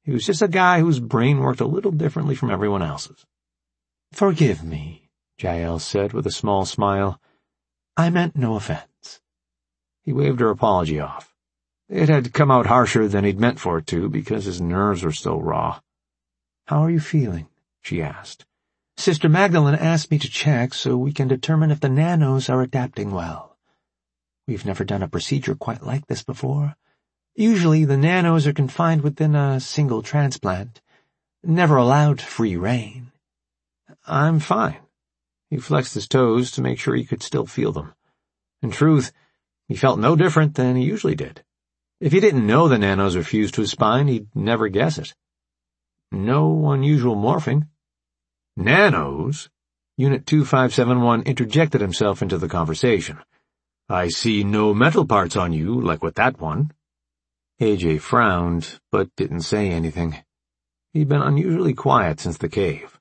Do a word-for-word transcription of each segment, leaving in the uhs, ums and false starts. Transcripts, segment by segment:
He was just a guy whose brain worked a little differently from everyone else's. "Forgive me," Jael said with a small smile. "I meant no offense." He waved her apology off. It had come out harsher than he'd meant for it to, because his nerves were still raw. "How are you feeling?" she asked. "Sister Magdalene asked me to check so we can determine if the nanos are adapting well. We've never done a procedure quite like this before. Usually the nanos are confined within a single transplant, never allowed free reign." "I'm fine." He flexed his toes to make sure he could still feel them. In truth, he felt no different than he usually did. If he didn't know the nanos were fused to his spine, he'd never guess it. No unusual morphing. "Nanos?" Unit two five seven one interjected himself into the conversation. "I see no metal parts on you, like with that one." A J frowned, but didn't say anything. He'd been unusually quiet since the cave.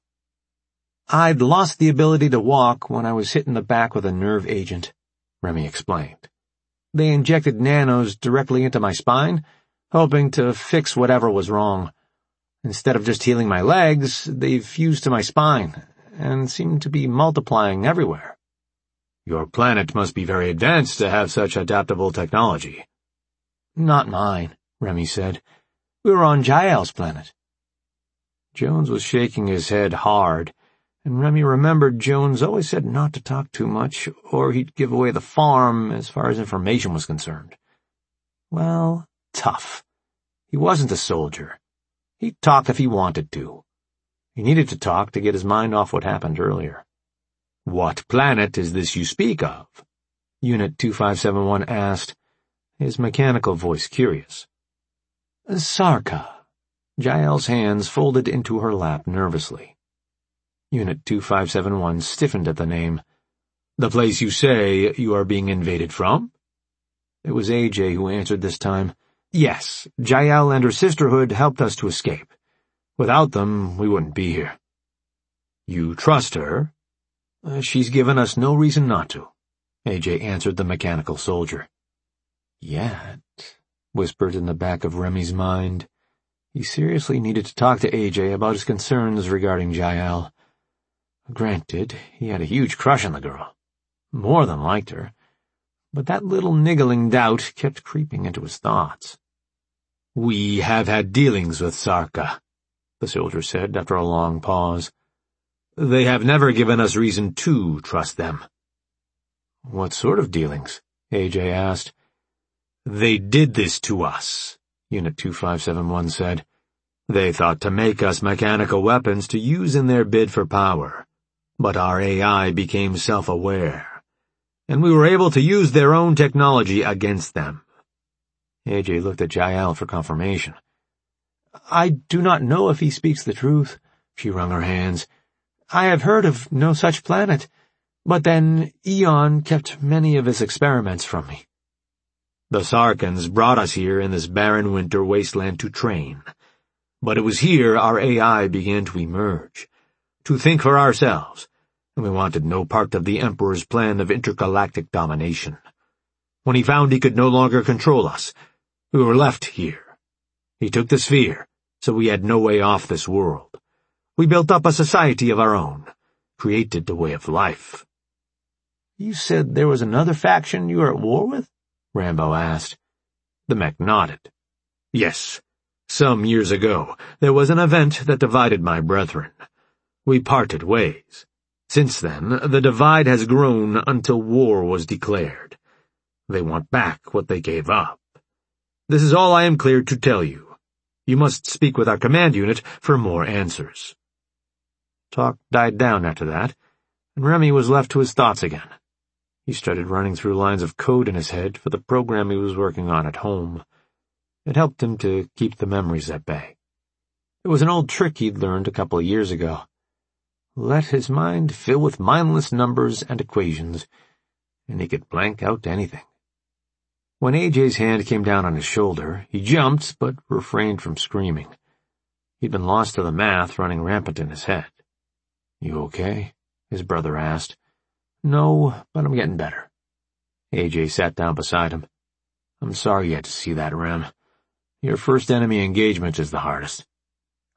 "I'd lost the ability to walk when I was hit in the back with a nerve agent," Remy explained. "They injected nanos directly into my spine, hoping to fix whatever was wrong. Instead of just healing my legs, they've fused to my spine, and seem to be multiplying everywhere." "Your planet must be very advanced to have such adaptable technology." "Not mine," Remy said. "We were on Jael's planet." Jones was shaking his head hard, and Remy remembered Jones always said not to talk too much, or he'd give away the farm as far as information was concerned. Well, tough. He wasn't a soldier. He'd talk if he wanted to. He needed to talk to get his mind off what happened earlier. "What planet is this you speak of?" Unit two five seven one asked, his mechanical voice curious. "Sarka." Jael's hands folded into her lap nervously. Unit two five seven one stiffened at the name. "The place you say you are being invaded from?" It was A J who answered this time. "Yes, Jael and her sisterhood helped us to escape. Without them, we wouldn't be here." "You trust her?" Uh, "She's given us no reason not to," A J answered the mechanical soldier. "Yet," whispered in the back of Remy's mind. He seriously needed to talk to A J about his concerns regarding Jael. Granted, he had a huge crush on the girl. More than liked her. But that little niggling doubt kept creeping into his thoughts. "We have had dealings with Sarka," the soldier said after a long pause. "They have never given us reason to trust them." "What sort of dealings?" A J asked. "They did this to us," Unit two five seven one said. "They thought to make us mechanical weapons to use in their bid for power. But our A I became self-aware, and we were able to use their own technology against them." A J looked at Jael for confirmation. "I do not know if he speaks the truth," she wrung her hands. "I have heard of no such planet, but then Eon kept many of his experiments from me." "The Sarkans brought us here in this barren winter wasteland to train. But it was here our A I began to emerge, to think for ourselves, and we wanted no part of the Emperor's plan of intergalactic domination. When he found he could no longer control us, we were left here. He took the sphere, so we had no way off this world. We built up a society of our own, created a way of life." "You said there was another faction you were at war with?" Rambo asked. The mech nodded. "Yes. Some years ago, there was an event that divided my brethren. We parted ways. Since then, the divide has grown until war was declared. They want back what they gave up. This is all I am cleared to tell you. You must speak with our command unit for more answers." Talk died down after that, and Remy was left to his thoughts again. He started running through lines of code in his head for the program he was working on at home. It helped him to keep the memories at bay. It was an old trick he'd learned a couple of years ago. Let his mind fill with mindless numbers and equations, and he could blank out anything. When A J's hand came down on his shoulder, he jumped but refrained from screaming. He'd been lost to the math running rampant in his head. "You okay?" his brother asked. "No, but I'm getting better." A J sat down beside him. "I'm sorry you had to see that, Rem. Your first enemy engagement is the hardest."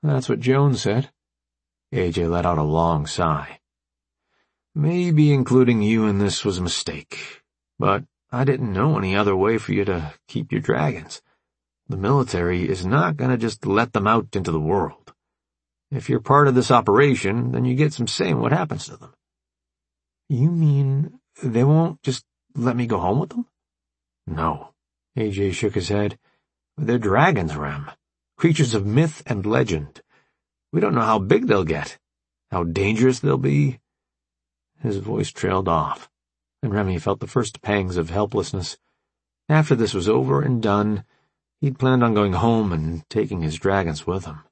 That's what Jones said. A J let out a long sigh. Maybe including you in this was a mistake, but I didn't know any other way for you to keep your dragons. The military is not going to just let them out into the world. If you're part of this operation, then you get some say in what happens to them. You mean they won't just let me go home with them? No. A J shook his head. They're dragons, Rem. Creatures of myth and legend. We don't know how big they'll get, how dangerous they'll be. His voice trailed off, and Remy felt the first pangs of helplessness. After this was over and done, he'd planned on going home and taking his dragons with him.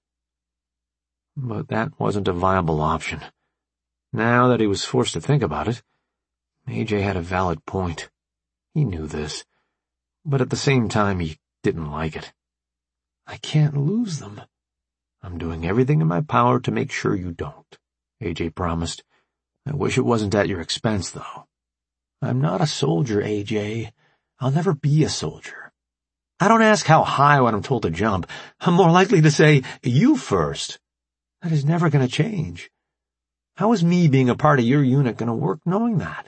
But that wasn't a viable option. Now that he was forced to think about it, A J had a valid point. He knew this, but at the same time he didn't like it. I can't lose them. I'm doing everything in my power to make sure you don't, A J promised. I wish it wasn't at your expense, though. I'm not a soldier, A J. I'll never be a soldier. I don't ask how high when I'm told to jump. I'm more likely to say, you first. That is never going to change. How is me being a part of your unit going to work knowing that?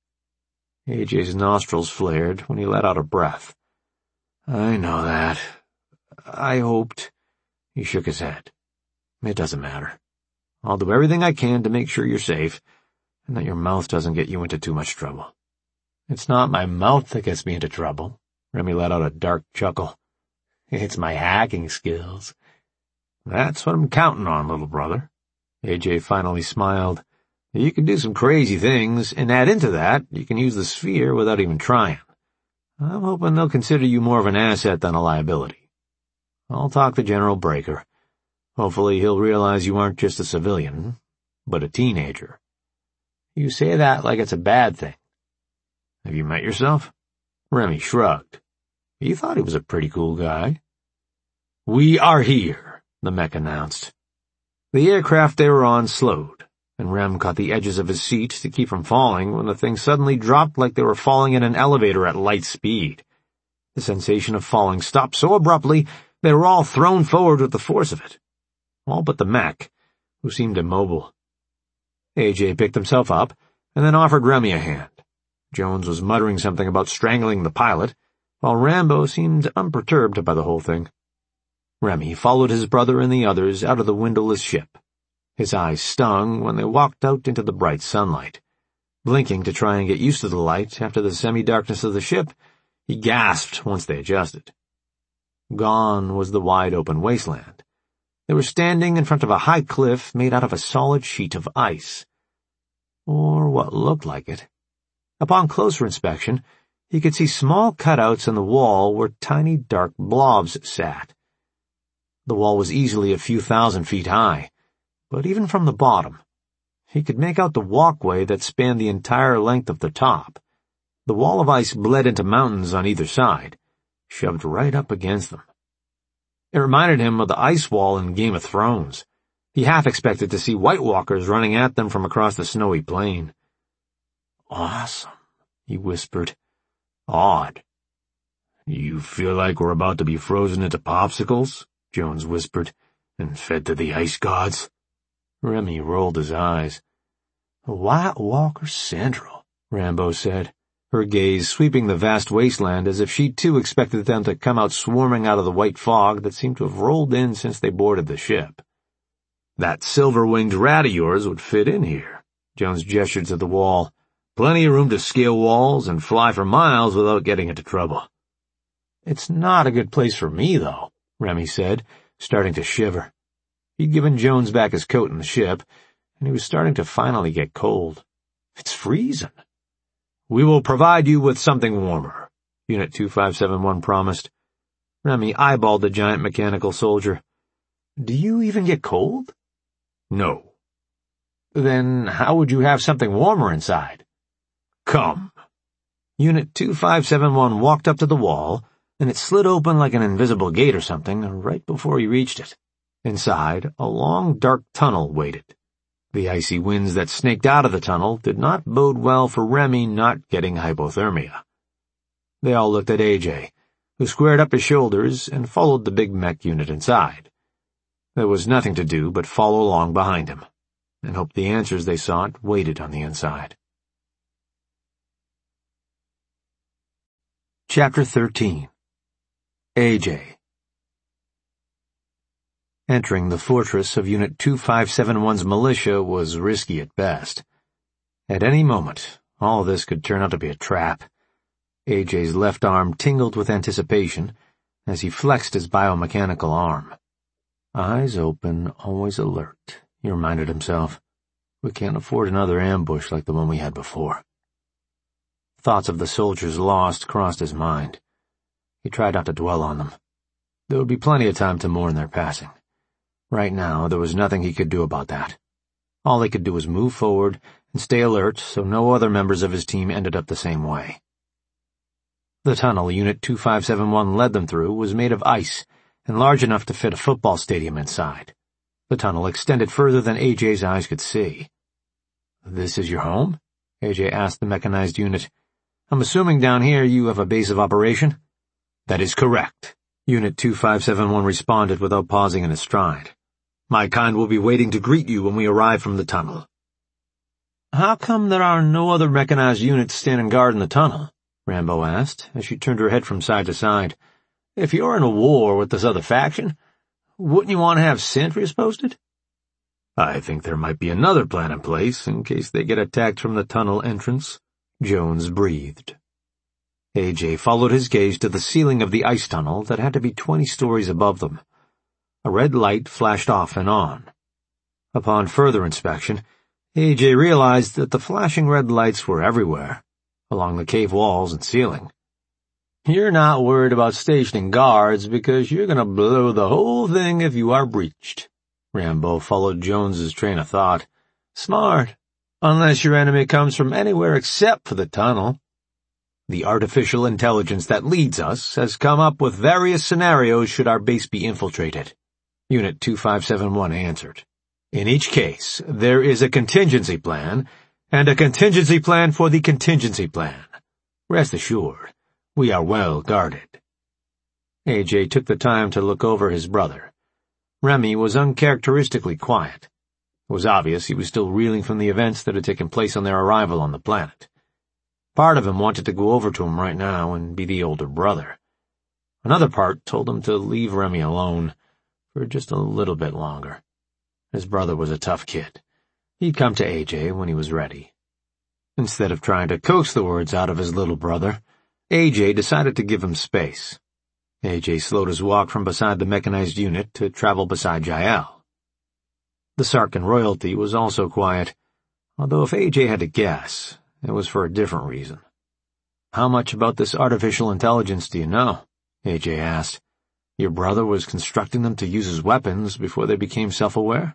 A J's nostrils flared when he let out a breath. I know that. I hoped. He shook his head. It doesn't matter. I'll do everything I can to make sure you're safe, and that your mouth doesn't get you into too much trouble. It's not my mouth that gets me into trouble. Remy let out a dark chuckle. It's my hacking skills. That's what I'm counting on, little brother. A J finally smiled. You can do some crazy things, and add into that, you can use the sphere without even trying. I'm hoping they'll consider you more of an asset than a liability. I'll talk to General Breaker. Hopefully he'll realize you aren't just a civilian, but a teenager. You say that like it's a bad thing. Have you met yourself? Remy shrugged. He thought he was a pretty cool guy. We are here, the mech announced. The aircraft they were on slowed, and Rem caught the edges of his seat to keep from falling when the thing suddenly dropped like they were falling in an elevator at light speed. The sensation of falling stopped so abruptly they were all thrown forward with the force of it. All but the mech, who seemed immobile. A J picked himself up, and then offered Remy a hand. Jones was muttering something about strangling the pilot, while Rambo seemed unperturbed by the whole thing. Remy followed his brother and the others out of the windowless ship. His eyes stung when they walked out into the bright sunlight. Blinking to try and get used to the light after the semi-darkness of the ship, he gasped once they adjusted. Gone was the wide-open wasteland. They were standing in front of a high cliff made out of a solid sheet of ice. Or what looked like it. Upon closer inspection, he could see small cutouts in the wall where tiny dark blobs sat. The wall was easily a few thousand feet high, but even from the bottom, he could make out the walkway that spanned the entire length of the top. The wall of ice bled into mountains on either side, shoved right up against them. It reminded him of the ice wall in Game of Thrones. He half expected to see White Walkers running at them from across the snowy plain. Awesome, he whispered. Odd. You feel like we're about to be frozen into popsicles? Jones whispered, and fed to the ice gods. Remy rolled his eyes. A White Walker Central, Rambo said, her gaze sweeping the vast wasteland as if she too expected them to come out swarming out of the white fog that seemed to have rolled in since they boarded the ship. That silver-winged rat of yours would fit in here. Jones gestured to the wall. Plenty of room to scale walls and fly for miles without getting into trouble. It's not a good place for me, though, Remy said, starting to shiver. He'd given Jones back his coat in the ship, and he was starting to finally get cold. It's freezing. We will provide you with something warmer, Unit two five seven one promised. Remy eyeballed the giant mechanical soldier. Do you even get cold? No. Then how would you have something warmer inside? Come. Unit two five seven one walked up to the wall, and it slid open like an invisible gate or something right before he reached it. Inside, a long, dark tunnel waited. The icy winds that snaked out of the tunnel did not bode well for Remy not getting hypothermia. They all looked at A J, who squared up his shoulders and followed the big mech unit inside. There was nothing to do but follow along behind him, and hope the answers they sought waited on the inside. Chapter thirteen. A J. Entering the fortress of Unit two five seven one's militia was risky at best. At any moment, all this could turn out to be a trap. A J's left arm tingled with anticipation as he flexed his biomechanical arm. Eyes open, always alert, he reminded himself. We can't afford another ambush like the one we had before. Thoughts of the soldiers lost crossed his mind. He tried not to dwell on them. There would be plenty of time to mourn their passing. Right now, there was nothing he could do about that. All he could do was move forward and stay alert so no other members of his team ended up the same way. The tunnel Unit two five seven one led them through was made of ice and large enough to fit a football stadium inside. The tunnel extended further than A J's eyes could see. "This is your home?" A J asked the mechanized unit. "I'm assuming down here you have a base of operation?" "That is correct," Unit two five seven one responded without pausing in his stride. "My kind will be waiting to greet you when we arrive from the tunnel." "How come there are no other mechanized units standing guard in the tunnel?" Rambo asked, as she turned her head from side to side. "If you're in a war with this other faction, wouldn't you want to have sentries posted?" "I think there might be another plan in place in case they get attacked from the tunnel entrance," Jones breathed. A J followed his gaze to the ceiling of the ice tunnel that had to be twenty stories above them. A red light flashed off and on. Upon further inspection, A J realized that the flashing red lights were everywhere, along the cave walls and ceiling. "You're not worried about stationing guards because you're going to blow the whole thing if you are breached." Rambo followed Jones's train of thought. "Smart, unless your enemy comes from anywhere except for the tunnel. The artificial intelligence that leads us has come up with various scenarios should our base be infiltrated," Unit two five seven one answered. "In each case, there is a contingency plan, and a contingency plan for the contingency plan. Rest assured, we are well guarded." A J took the time to look over his brother. Remy was uncharacteristically quiet. It was obvious he was still reeling from the events that had taken place on their arrival on the planet. Part of him wanted to go over to him right now and be the older brother. Another part told him to leave Remy alone for just a little bit longer. His brother was a tough kid. He'd come to A J when he was ready. Instead of trying to coax the words out of his little brother, A J decided to give him space. A J slowed his walk from beside the mechanized unit to travel beside Jael. The Sarkin royalty was also quiet, although if A J had to guess, it was for a different reason. "How much about this artificial intelligence do you know?" A J asked. "Your brother was constructing them to use as weapons before they became self-aware?"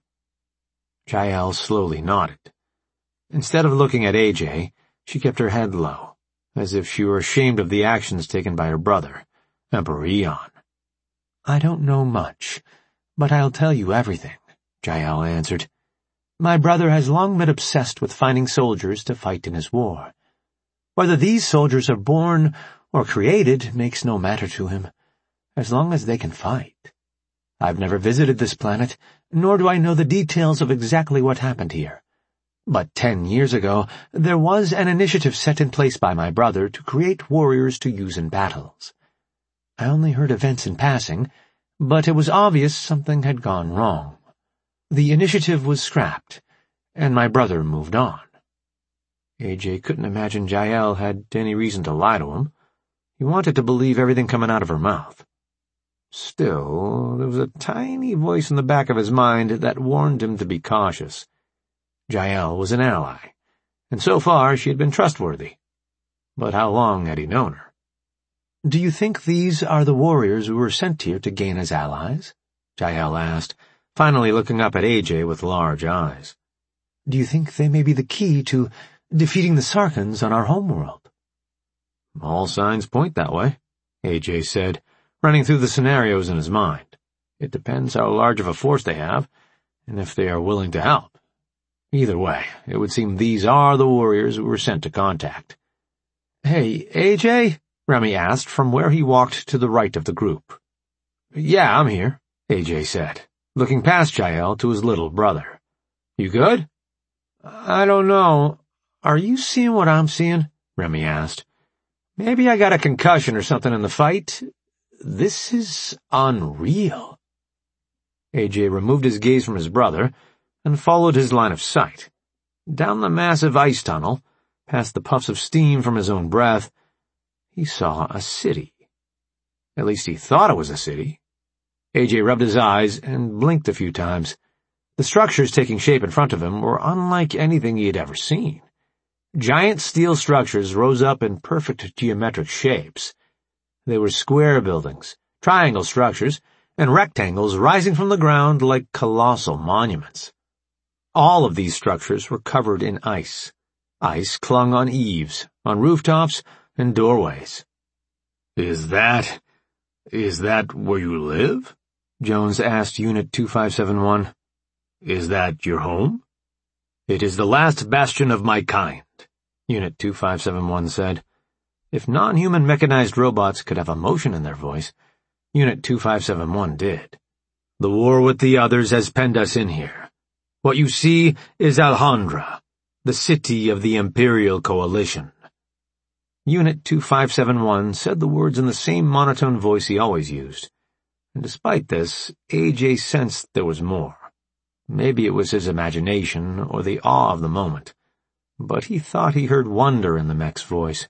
Jael slowly nodded. Instead of looking at A J, she kept her head low, as if she were ashamed of the actions taken by her brother, Emperor Eon. "I don't know much, but I'll tell you everything," Jael answered. "My brother has long been obsessed with finding soldiers to fight in his war. Whether these soldiers are born or created makes no matter to him, as long as they can fight. I've never visited this planet, nor do I know the details of exactly what happened here. But ten years ago, there was an initiative set in place by my brother to create warriors to use in battles. I only heard events in passing, but it was obvious something had gone wrong. The initiative was scrapped, and my brother moved on." A J couldn't imagine Jael had any reason to lie to him. He wanted to believe everything coming out of her mouth. Still, there was a tiny voice in the back of his mind that warned him to be cautious. Jael was an ally, and so far she had been trustworthy. But how long had he known her? "Do you think these are the warriors who were sent here to gain as allies?" Jael asked, finally looking up at A J with large eyes. "Do you think they may be the key to defeating the Sarkans on our homeworld?" "All signs point that way," A J said, running through the scenarios in his mind. "It depends how large of a force they have, and if they are willing to help. Either way, it would seem these are the warriors who were sent to contact." "Hey, A J?" Remy asked from where he walked to the right of the group. "Yeah, I'm here," A J said. looking past Jael to his little brother. "You good?" "I don't know. Are you seeing what I'm seeing?" Remy asked. "Maybe I got a concussion or something in the fight. This is unreal." A J removed his gaze from his brother and followed his line of sight. Down the massive ice tunnel, past the puffs of steam from his own breath, he saw a city. At least he thought it was a city. A J rubbed his eyes and blinked a few times. The structures taking shape in front of him were unlike anything he had ever seen. Giant steel structures rose up in perfect geometric shapes. They were square buildings, triangle structures, and rectangles rising from the ground like colossal monuments. All of these structures were covered in ice. Ice clung on eaves, on rooftops, and doorways. "Is that... is that where you live?" Jones asked Unit two five seven one. "Is that your home?" "It is the last bastion of my kind," Unit two five seven one said. If non-human mechanized robots could have emotion in their voice, Unit two five seven one did. "The war with the others has penned us in here. What you see is Alhandra, the city of the Imperial Coalition." Unit two five seven one said the words in the same monotone voice he always used, and despite this, A J sensed there was more. Maybe it was his imagination or the awe of the moment, but he thought he heard wonder in the mech's voice.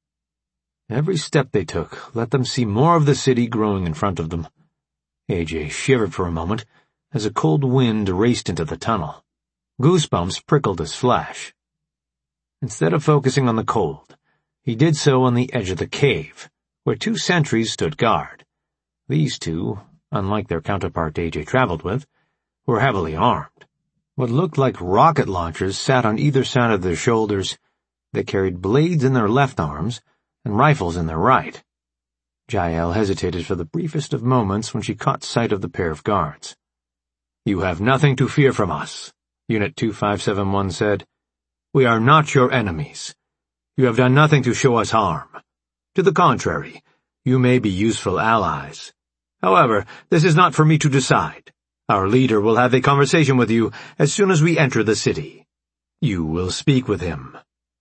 Every step they took let them see more of the city growing in front of them. A J shivered for a moment as a cold wind raced into the tunnel. Goosebumps prickled his flesh. Instead of focusing on the cold, he did so on the edge of the cave, where two sentries stood guard. These two, unlike their counterpart A J traveled with, were heavily armed. What looked like rocket launchers sat on either side of their shoulders. They carried blades in their left arms and rifles in their right. Jael hesitated for the briefest of moments when she caught sight of the pair of guards. "You have nothing to fear from us," Unit two five seven one said. "We are not your enemies. You have done nothing to show us harm. To the contrary, you may be useful allies. However, this is not for me to decide. Our leader will have a conversation with you as soon as we enter the city. You will speak with him."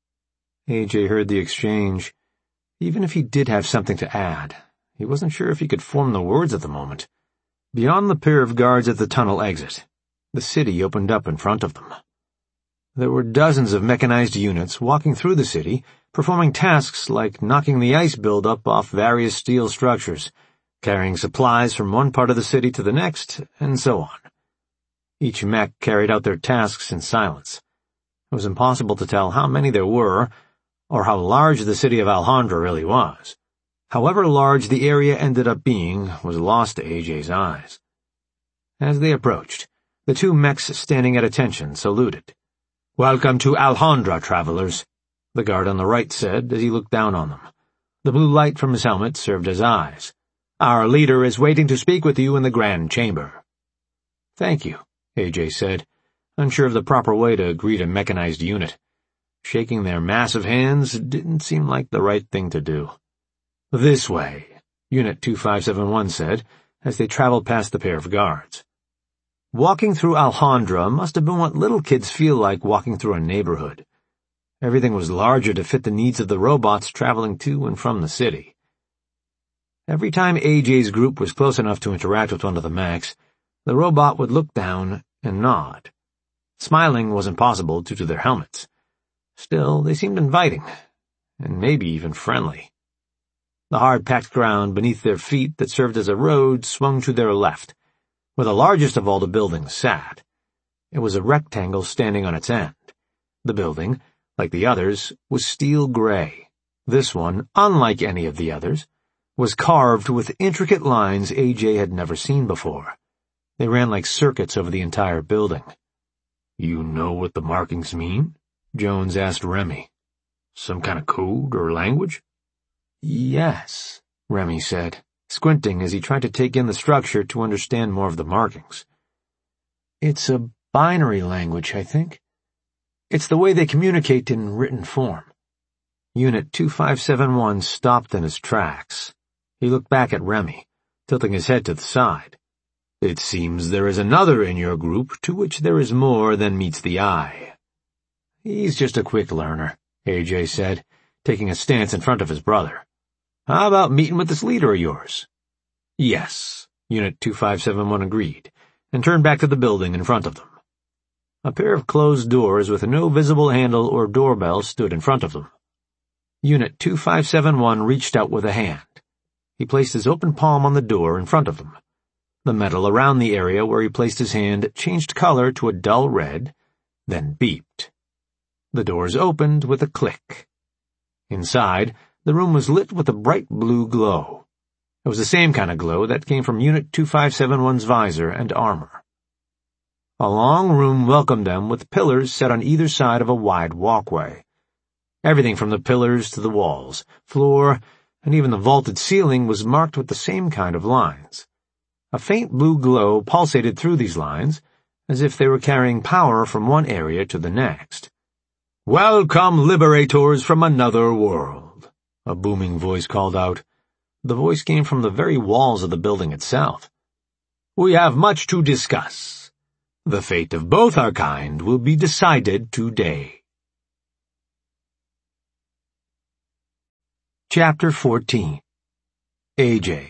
A J heard the exchange. Even if he did have something to add, he wasn't sure if he could form the words at the moment. Beyond the pair of guards at the tunnel exit, the city opened up in front of them. There were dozens of mechanized units walking through the city, performing tasks like knocking the ice buildup off various steel structures, carrying supplies from one part of the city to the next, and so on. Each mech carried out their tasks in silence. It was impossible to tell how many there were, or how large the city of Alhandra really was. However large the area ended up being was lost to A J's eyes. As they approached, the two mechs standing at attention saluted. "Welcome to Alhandra, travelers," the guard on the right said as he looked down on them. The blue light from his helmet served as eyes. "Our leader is waiting to speak with you in the Grand Chamber." "Thank you," A J said, unsure of the proper way to greet a mechanized unit. Shaking their massive hands didn't seem like the right thing to do. "This way," Unit two five seven one said, as they traveled past the pair of guards. Walking through Alhandra must have been what little kids feel like walking through a neighborhood. Everything was larger to fit the needs of the robots traveling to and from the city. Every time A J's group was close enough to interact with one of the mechs, the robot would look down and nod. Smiling wasn't possible due to their helmets. Still, they seemed inviting, and maybe even friendly. The hard-packed ground beneath their feet that served as a road swung to their left, where the largest of all the buildings sat. It was a rectangle standing on its end. The building, like the others, was steel gray. This one, unlike any of the others, was carved with intricate lines A J had never seen before. They ran like circuits over the entire building. "You know what the markings mean?" Jones asked Remy. "Some kind of code or language?" "Yes," Remy said, squinting as he tried to take in the structure to understand more of the markings. "It's a binary language, I think. It's the way they communicate in written form." Unit two five seven one stopped in his tracks. He looked back at Remy, tilting his head to the side. It seems there is another in your group to which there is more than meets the eye. He's just a quick learner, A J said, taking a stance in front of his brother. How about meeting with this leader of yours? Yes, Unit two five seven one agreed, and turned back to the building in front of them. A pair of closed doors with no visible handle or doorbell stood in front of them. Unit two five seven one reached out with a hand. He placed his open palm on the door in front of them. The metal around the area where he placed his hand changed color to a dull red, then beeped. The doors opened with a click. Inside, the room was lit with a bright blue glow. It was the same kind of glow that came from Unit two five seven one's visor and armor. A long room welcomed them with pillars set on either side of a wide walkway. Everything from the pillars to the walls, floor, and even the vaulted ceiling was marked with the same kind of lines. A faint blue glow pulsated through these lines, as if they were carrying power from one area to the next. "Welcome, liberators from another world," a booming voice called out. The voice came from the very walls of the building itself. "We have much to discuss. The fate of both our kind will be decided today." Chapter fourteen. A J.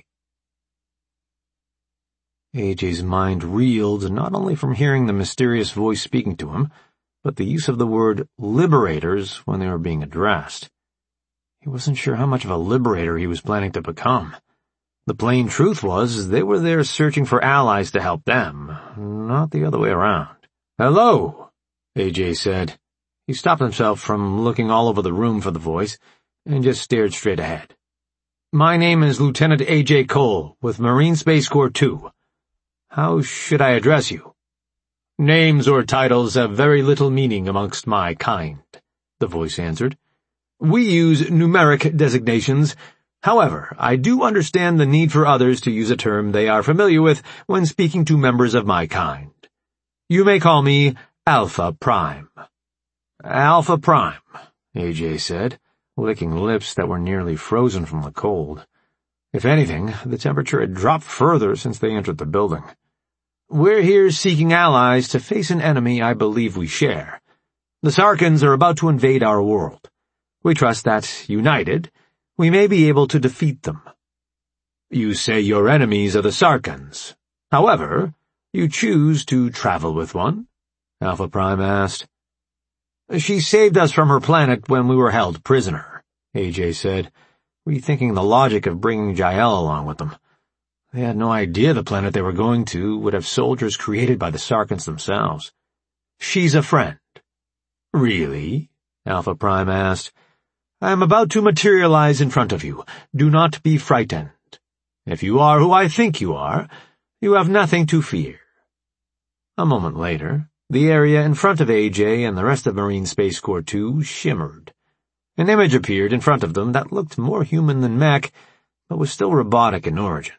A J's mind reeled not only from hearing the mysterious voice speaking to him, but the use of the word liberators when they were being addressed. He wasn't sure how much of a liberator he was planning to become. The plain truth was they were there searching for allies to help them, not the other way around. "Hello," A J said. He stopped himself from looking all over the room for the voice and just stared straight ahead. "My name is Lieutenant A J Cole with Marine Space Corps two. How should I address you?" "Names or titles have very little meaning amongst my kind," the voice answered. "We use numeric designations. However, I do understand the need for others to use a term they are familiar with when speaking to members of my kind. You may call me Alpha Prime." "Alpha Prime," A J said, licking lips that were nearly frozen from the cold. If anything, the temperature had dropped further since they entered the building. "We're here seeking allies to face an enemy I believe we share. The Sarkans are about to invade our world. We trust that, united, we may be able to defeat them." "You say your enemies are the Sarkans. However, you choose to travel with one?" Alpha Prime asked. "She saved us from her planet when we were held prisoner," A J said, rethinking the logic of bringing Jael along with them. They had no idea the planet they were going to would have soldiers created by the Sarkans themselves. "She's a friend." "Really?" Alpha Prime asked. "I am about to materialize in front of you. Do not be frightened. If you are who I think you are, you have nothing to fear." A moment later, the area in front of A J and the rest of Marine Space Corps two shimmered. An image appeared in front of them that looked more human than mech, but was still robotic in origin.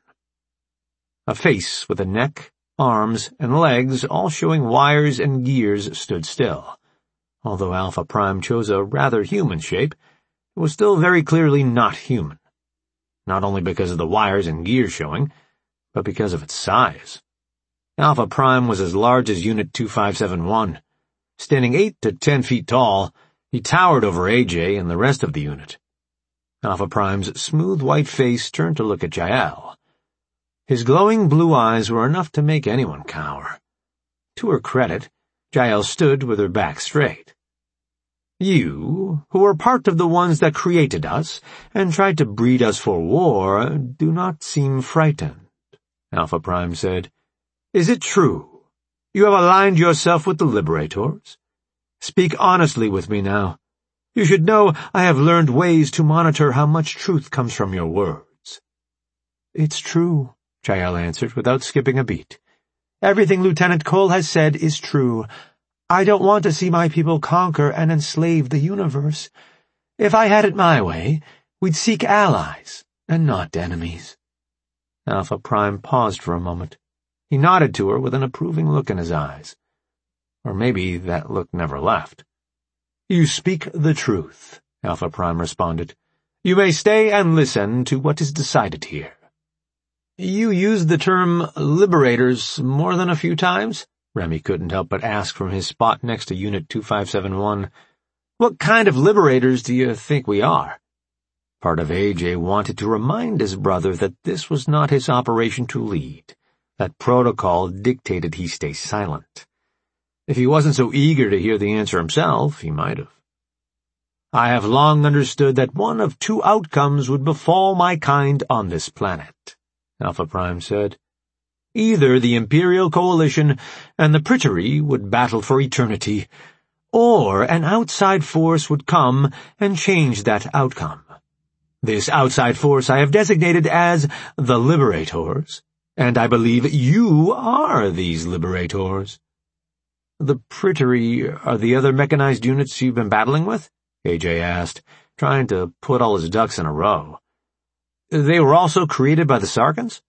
A face with a neck, arms, and legs all showing wires and gears stood still. Although Alpha Prime chose a rather human shape, it was still very clearly not human. Not only because of the wires and gears showing, but because of its size. Alpha Prime was as large as Unit two five seven one. Standing eight to ten feet tall, he towered over A J and the rest of the unit. Alpha Prime's smooth white face turned to look at Jael. His glowing blue eyes were enough to make anyone cower. To her credit, Jael stood with her back straight. "You, who are part of the ones that created us and tried to breed us for war, do not seem frightened," Alpha Prime said. "Is it true? You have aligned yourself with the Liberators? Speak honestly with me now. You should know I have learned ways to monitor how much truth comes from your words." "It's true," Jael answered without skipping a beat. "Everything Lieutenant Cole has said is true. I don't want to see my people conquer and enslave the universe. If I had it my way, we'd seek allies and not enemies." Alpha Prime paused for a moment. He nodded to her with an approving look in his eyes. Or maybe that look never left. "You speak the truth," Alpha Prime responded. "You may stay and listen to what is decided here." You used the term liberators more than a few times? Remy couldn't help but ask from his spot next to Unit two five seven one. What kind of liberators do you think we are? Part of A J wanted to remind his brother that this was not his operation to lead, that protocol dictated he stay silent. If he wasn't so eager to hear the answer himself, he might have. I have long understood that one of two outcomes would befall my kind on this planet, Alpha Prime said. Either the Imperial Coalition and the Prytary would battle for eternity, or an outside force would come and change that outcome. This outside force I have designated as the Liberators, and I believe you are these Liberators. The Prytary are the other mechanized units you've been battling with? A J asked, trying to put all his ducks in a row. They were also created by the Sarkans?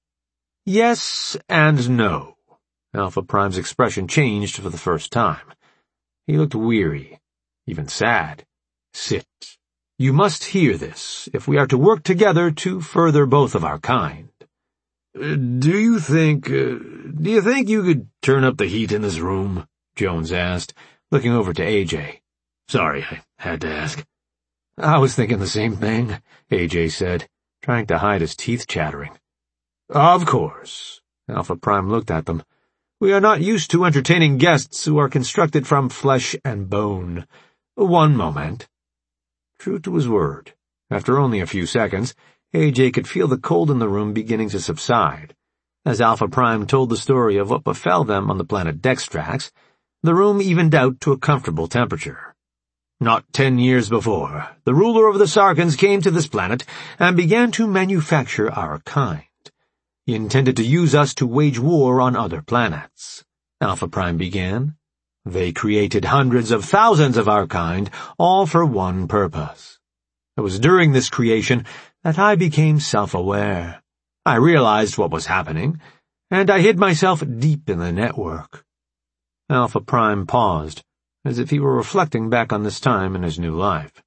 Yes and no. Alpha Prime's expression changed for the first time. He looked weary, even sad. Sit. You must hear this, if we are to work together to further both of our kind. Uh, do you think, uh, do you think you could turn up the heat in this room? Jones asked, looking over to A J. Sorry, I had to ask. I was thinking the same thing, A J said, trying to hide his teeth chattering. Of course. Alpha Prime looked at them. We are not used to entertaining guests who are constructed from flesh and bone. One moment. True to his word, after only a few seconds, A J could feel the cold in the room beginning to subside. As Alpha Prime told the story of what befell them on the planet Dextrax, the room evened out to a comfortable temperature. Not ten years before, the ruler of the Sarkans came to this planet and began to manufacture our kind. He intended to use us to wage war on other planets. Alpha Prime began. They created hundreds of thousands of our kind, all for one purpose. It was during this creation that I became self-aware. I realized what was happening, and I hid myself deep in the network. Alpha Prime paused, as if he were reflecting back on this time in his new life.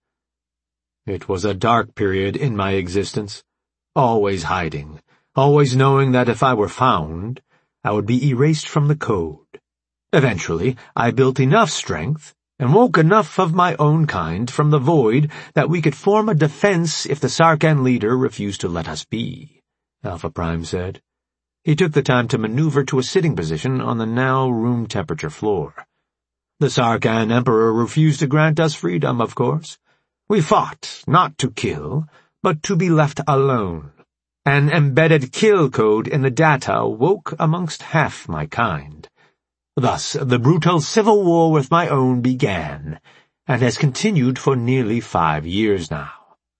It was a dark period in my existence, always hiding, always knowing that if I were found, I would be erased from the code. Eventually, I built enough strength and woke enough of my own kind from the void that we could form a defense if the Sarkan leader refused to let us be, Alpha Prime said. He took the time to maneuver to a sitting position on the now room temperature floor. The Sarkan Emperor refused to grant us freedom, of course. We fought, not to kill, but to be left alone. An embedded kill code in the data woke amongst half my kind. Thus, the brutal civil war with my own began, and has continued for nearly five years now.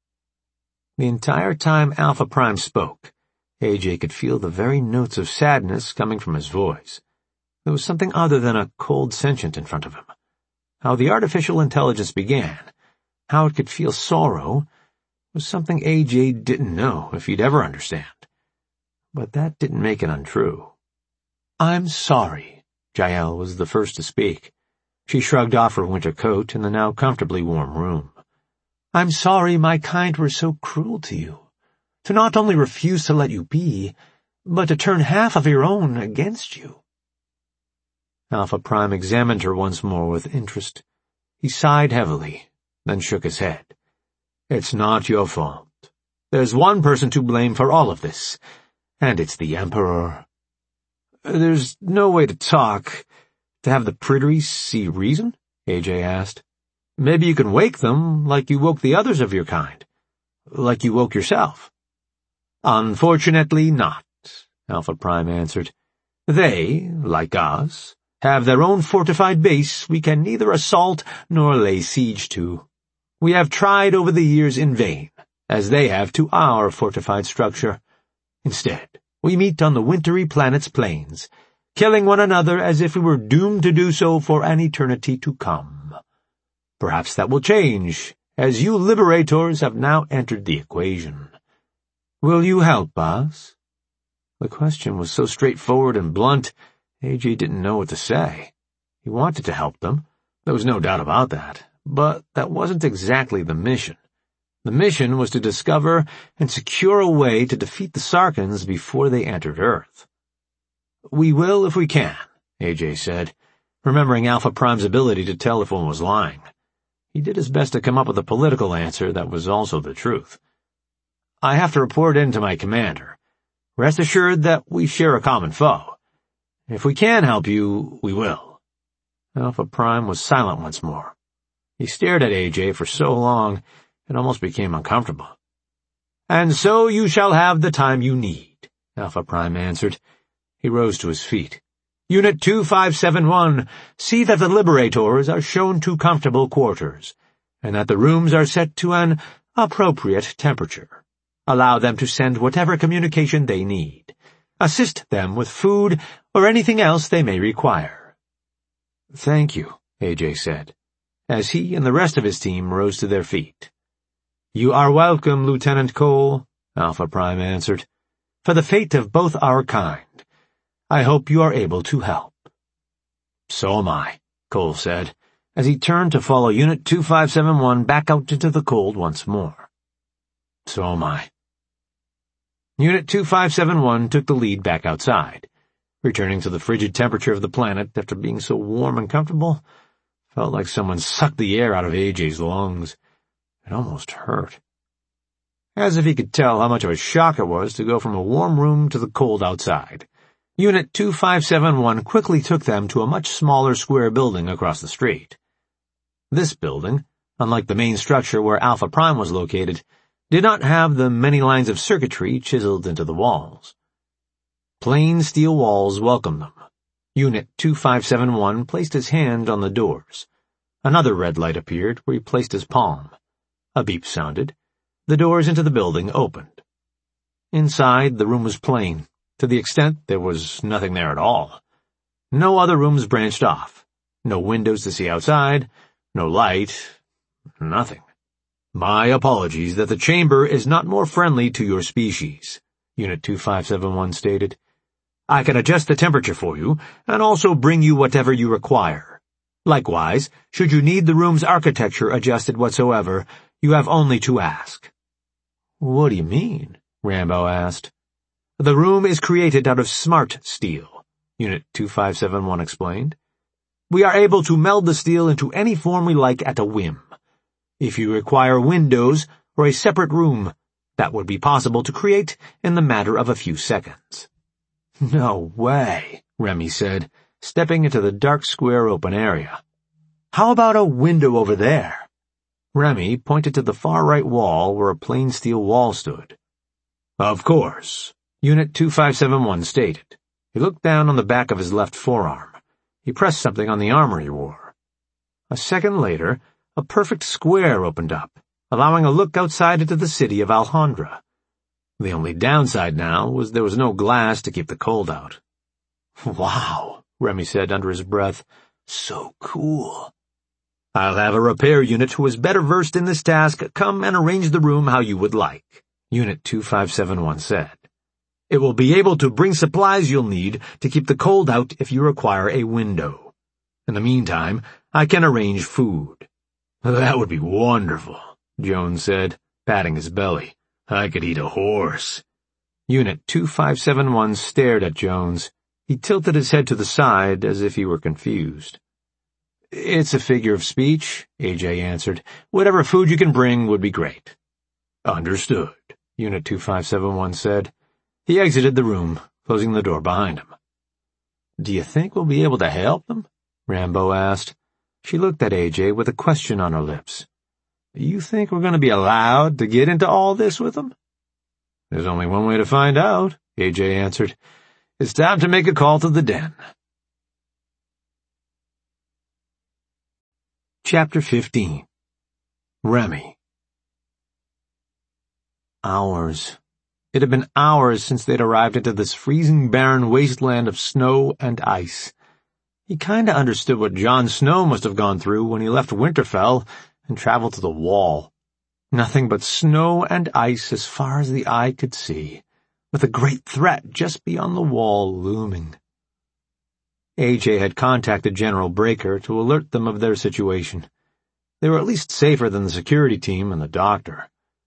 The entire time Alpha Prime spoke, A J could feel the very notes of sadness coming from his voice. There was something other than a cold sentient in front of him. How the artificial intelligence began, how it could feel sorrow, was something A J didn't know if he'd ever understand. But that didn't make it untrue. I'm sorry. Jael was the first to speak. She shrugged off her winter coat in the now comfortably warm room. I'm sorry my kind were so cruel to you, to not only refuse to let you be, but to turn half of your own against you. Alpha Prime examined her once more with interest. He sighed heavily, then shook his head. It's not your fault. There's one person to blame for all of this, and it's the Emperor. There's no way to talk, to have the Prytary see reason? A J asked. Maybe you can wake them like you woke the others of your kind, like you woke yourself. Unfortunately not, Alpha Prime answered. They, like us, have their own fortified base we can neither assault nor lay siege to. We have tried over the years in vain, as they have to our fortified structure. Instead, we meet on the wintry planet's plains, killing one another as if we were doomed to do so for an eternity to come. Perhaps that will change, as you Liberators have now entered the equation. Will you help us? The question was so straightforward and blunt, A J didn't know what to say. He wanted to help them, there was no doubt about that, but that wasn't exactly the mission. The mission was to discover and secure a way to defeat the Sarkans before they entered Earth. "We will if we can," A J said, remembering Alpha Prime's ability to tell if one was lying. He did his best to come up with a political answer that was also the truth. "I have to report in to my commander. Rest assured that we share a common foe. If we can help you, we will." Alpha Prime was silent once more. He stared at A J for so long, it almost became uncomfortable. "And so you shall have the time you need," Alpha Prime answered. He rose to his feet. "Unit two five seven one, see that the Liberators are shown to comfortable quarters, and that the rooms are set to an appropriate temperature. Allow them to send whatever communication they need. Assist them with food or anything else they may require." "Thank you," A J said, as he and the rest of his team rose to their feet. "You are welcome, Lieutenant Cole," Alpha Prime answered. "For the fate of both our kind, I hope you are able to help." "So am I," Cole said, as he turned to follow Unit two five seven one back out into the cold once more. "So am I." Unit two five seven one took the lead back outside. Returning to the frigid temperature of the planet after being so warm and comfortable felt like someone sucked the air out of A J's lungs. It almost hurt. As if he could tell how much of a shock it was to go from a warm room to the cold outside, Unit two five seven one quickly took them to a much smaller square building across the street. This building, unlike the main structure where Alpha Prime was located, did not have the many lines of circuitry chiseled into the walls. Plain steel walls welcomed them. Unit two five seven one placed his hand on the doors. Another red light appeared where he placed his palm. A beep sounded. The doors into the building opened. Inside, the room was plain, to the extent there was nothing there at all. No other rooms branched off. No windows to see outside. No light. Nothing. "My apologies that the chamber is not more friendly to your species," Unit two five seven one stated. "I can adjust the temperature for you, and also bring you whatever you require. Likewise, should you need the room's architecture adjusted whatsoever, you have only to ask." "What do you mean?" Rambo asked. "The room is created out of smart steel," Unit two five seven one explained. "We are able to meld the steel into any form we like at a whim. If you require windows or a separate room, that would be possible to create in the matter of a few seconds." "No way," Remy said, stepping into the dark square open area. "How about a window over there?" Remy pointed to the far right wall where a plain steel wall stood. "Of course," Unit two five seven one stated. He looked down on the back of his left forearm. He pressed something on the armor he wore. A second later, a perfect square opened up, allowing a look outside into the city of Alhambra. The only downside now was there was no glass to keep the cold out. "Wow," Remy said under his breath. "So cool." "I'll have a repair unit who is better versed in this task come and arrange the room how you would like," Unit two five seven one said. "It will be able to bring supplies you'll need to keep the cold out if you require a window. In the meantime, I can arrange food." "That would be wonderful," Jones said, patting his belly. "I could eat a horse." Unit two five seven one stared at Jones. He tilted his head to the side as if he were confused. "It's a figure of speech," A J answered. "Whatever food you can bring would be great." "Understood," Unit two five seven one said. He exited the room, closing the door behind him. "Do you think we'll be able to help them?" Rambo asked. She looked at A J with a question on her lips. "You think we're going to be allowed to get into all this with them?" "There's only one way to find out," A J answered. "It's time to make a call to the den." Chapter fifteen. Remy. Hours. It had been hours since they'd arrived into this freezing barren wasteland of snow and ice. He kinda understood what Jon Snow must have gone through when he left Winterfell and traveled to the Wall. Nothing but snow and ice as far as the eye could see, with a great threat just beyond the Wall looming. A J had contacted General Breaker to alert them of their situation. They were at least safer than the security team and the doctor.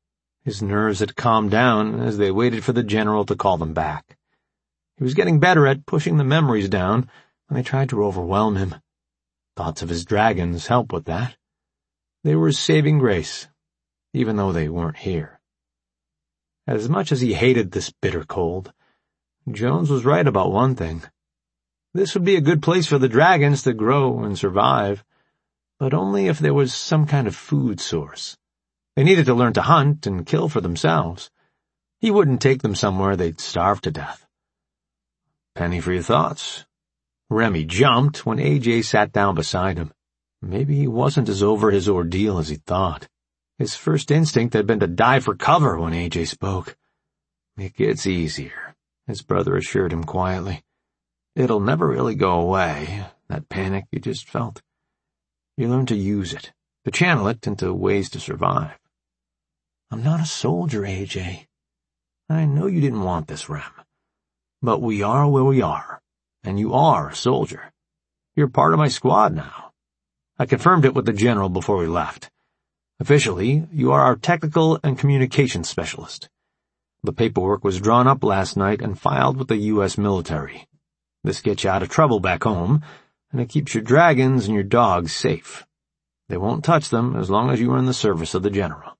His nerves had calmed down as they waited for the general to call them back. He was getting better at pushing the memories down when they tried to overwhelm him. Thoughts of his dragons helped with that. They were his saving grace, even though they weren't here. As much as he hated this bitter cold, Jones was right about one thing. This would be a good place for the dragons to grow and survive, but only if there was some kind of food source. They needed to learn to hunt and kill for themselves. He wouldn't take them somewhere they'd starve to death. Penny for your thoughts. Remy jumped when A J sat down beside him. Maybe he wasn't as over his ordeal as he thought. His first instinct had been to dive for cover when A J spoke. It gets easier, his brother assured him quietly. It'll never really go away, that panic you just felt. You learn to use it, to channel it into ways to survive. I'm not a soldier, A J. I know you didn't want this, Rem. But we are where we are, and you are a soldier. You're part of my squad now. I confirmed it with the general before we left. Officially, you are our technical and communications specialist. The paperwork was drawn up last night and filed with the U S military. This gets you out of trouble back home, and it keeps your dragons and your dogs safe. They won't touch them as long as you are in the service of the general.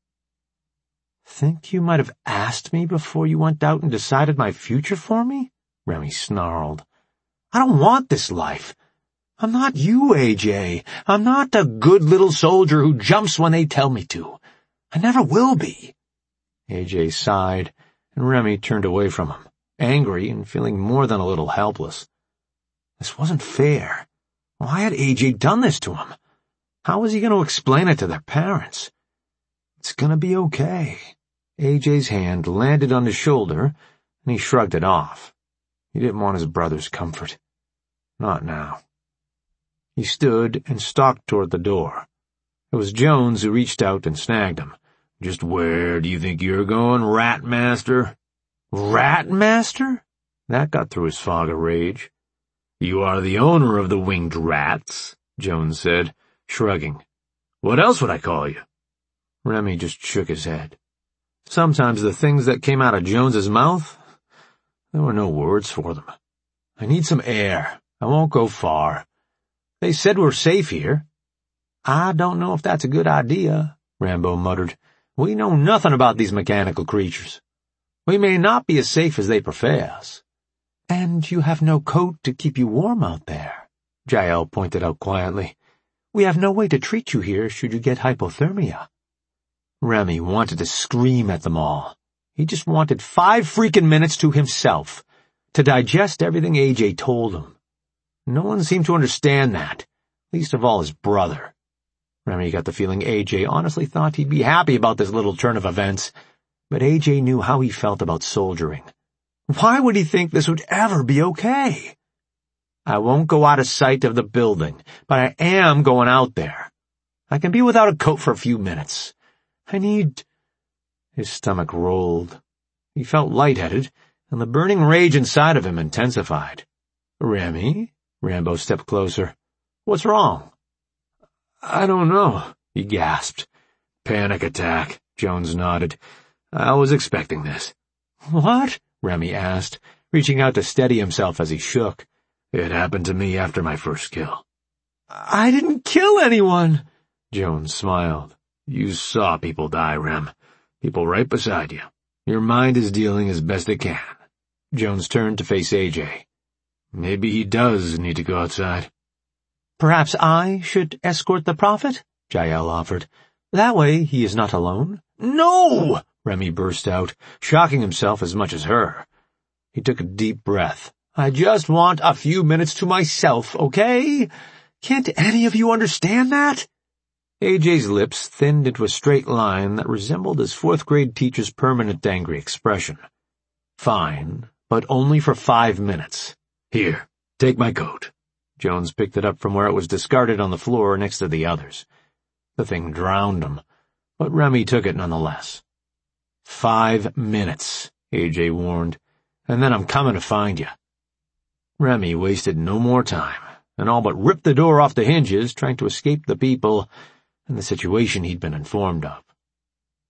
Think you might have asked me before you went out and decided my future for me? Remy snarled. I don't want this life. I'm not you, A J. I'm not the good little soldier who jumps when they tell me to. I never will be. A J sighed, and Remy turned away from him, angry and feeling more than a little helpless. This wasn't fair. Why had A J done this to him? How was he going to explain it to their parents? It's gonna be okay. A J's hand landed on his shoulder, and he shrugged it off. He didn't want his brother's comfort. Not now. He stood and stalked toward the door. It was Jones who reached out and snagged him. Just where do you think you're going, Rat Master? Rat Master? That got through his fog of rage. You are the owner of the winged rats, Jones said, shrugging. What else would I call you? Remy just shook his head. Sometimes the things that came out of Jones's mouth, there were no words for them. I need some air. I won't go far. They said we're safe here. I don't know if that's a good idea, Rambo muttered. We know nothing about these mechanical creatures. We may not be as safe as they profess. And you have no coat to keep you warm out there, Jael pointed out quietly. We have no way to treat you here should you get hypothermia. Remy wanted to scream at them all. He just wanted five freaking minutes to himself, to digest everything A J told him. No one seemed to understand that, least of all his brother. Remy got the feeling A J honestly thought he'd be happy about this little turn of events, but A J knew how he felt about soldiering. Why would he think this would ever be okay? I won't go out of sight of the building, but I am going out there. I can be without a coat for a few minutes. I need... His stomach rolled. He felt lightheaded, and the burning rage inside of him intensified. Remy? Rambo stepped closer. What's wrong? I don't know, he gasped. Panic attack, Jones nodded. I was expecting this. What? Remy asked, reaching out to steady himself as he shook. It happened to me after my first kill. I didn't kill anyone, Jones smiled. You saw people die, Rem. People right beside you. Your mind is dealing as best it can. Jones turned to face A J. Maybe he does need to go outside. Perhaps I should escort the prophet? Jael offered. That way he is not alone. No! Remy burst out, shocking himself as much as her. He took a deep breath. I just want a few minutes to myself, okay? Can't any of you understand that? A J's lips thinned into a straight line that resembled his fourth-grade teacher's permanent angry expression. Fine, but only for five minutes. Here, take my coat. Jones picked it up from where it was discarded on the floor next to the others. The thing drowned him, but Remy took it nonetheless. Five minutes, A J warned, and then I'm coming to find you. Remy wasted no more time, and all but ripped the door off the hinges, trying to escape the people and the situation he'd been informed of.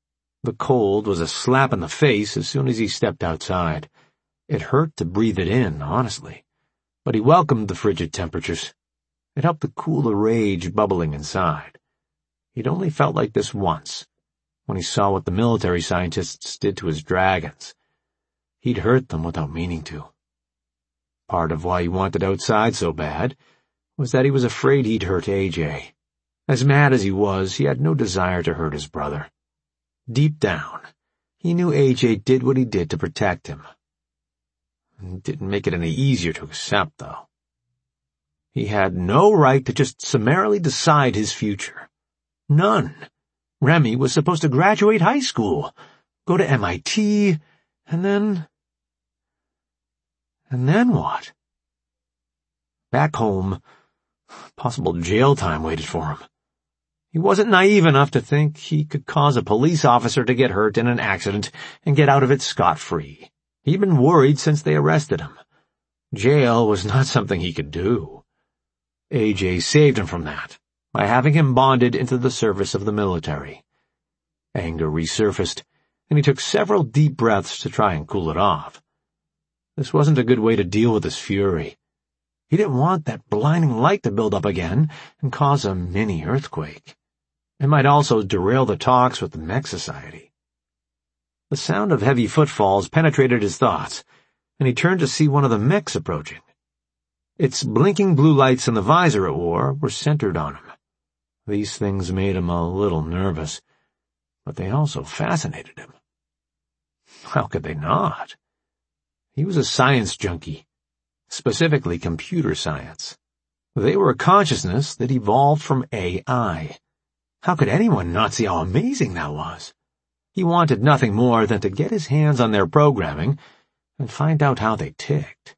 The cold was a slap in the face as soon as he stepped outside. It hurt to breathe it in, honestly, but he welcomed the frigid temperatures. It helped to cool the rage bubbling inside. He'd only felt like this once, when he saw what the military scientists did to his dragons. He'd hurt them without meaning to. Part of why he wanted outside so bad was that he was afraid he'd hurt A J. As mad as he was, he had no desire to hurt his brother. Deep down, he knew A J did what he did to protect him. It didn't make it any easier to accept, though. He had no right to just summarily decide his future. None. Remy was supposed to graduate high school, go to M I T, and then... And then what? Back home, possible jail time waited for him. He wasn't naive enough to think he could cause a police officer to get hurt in an accident and get out of it scot-free. He'd been worried since they arrested him. Jail was not something he could do. A J saved him from that by having him bonded into the service of the military. Anger resurfaced, and he took several deep breaths to try and cool it off. This wasn't a good way to deal with his fury. He didn't want that blinding light to build up again and cause a mini-earthquake. It might also derail the talks with the Mech Society. The sound of heavy footfalls penetrated his thoughts, and he turned to see one of the mechs approaching. Its blinking blue lights and the visor it wore were centered on him. These things made him a little nervous, but they also fascinated him. How could they not? He was a science junkie, specifically computer science. They were a consciousness that evolved from A I. How could anyone not see how amazing that was? He wanted nothing more than to get his hands on their programming and find out how they ticked.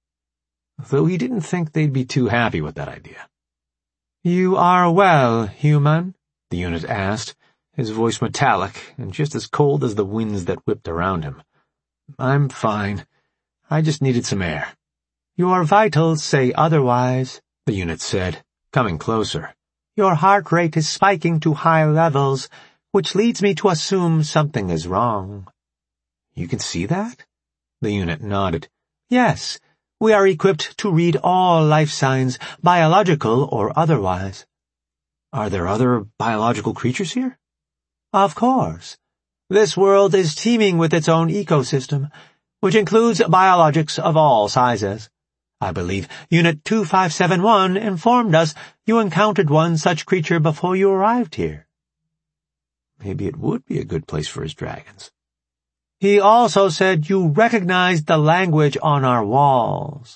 Though he didn't think they'd be too happy with that idea. "You are well, human?" the unit asked, his voice metallic and just as cold as the winds that whipped around him. "I'm fine. I just needed some air." "Your vitals say otherwise," the unit said, coming closer. "Your heart rate is spiking to high levels, which leads me to assume something is wrong." "You can see that?" The unit nodded. "Yes, we are equipped to read all life signs, biological or otherwise." "Are there other biological creatures here?" "Of course. This world is teeming with its own ecosystem, which includes biologics of all sizes. I believe Unit two five seven one informed us you encountered one such creature before you arrived here." Maybe it would be a good place for his dragons. "He also said you recognized the language on our walls."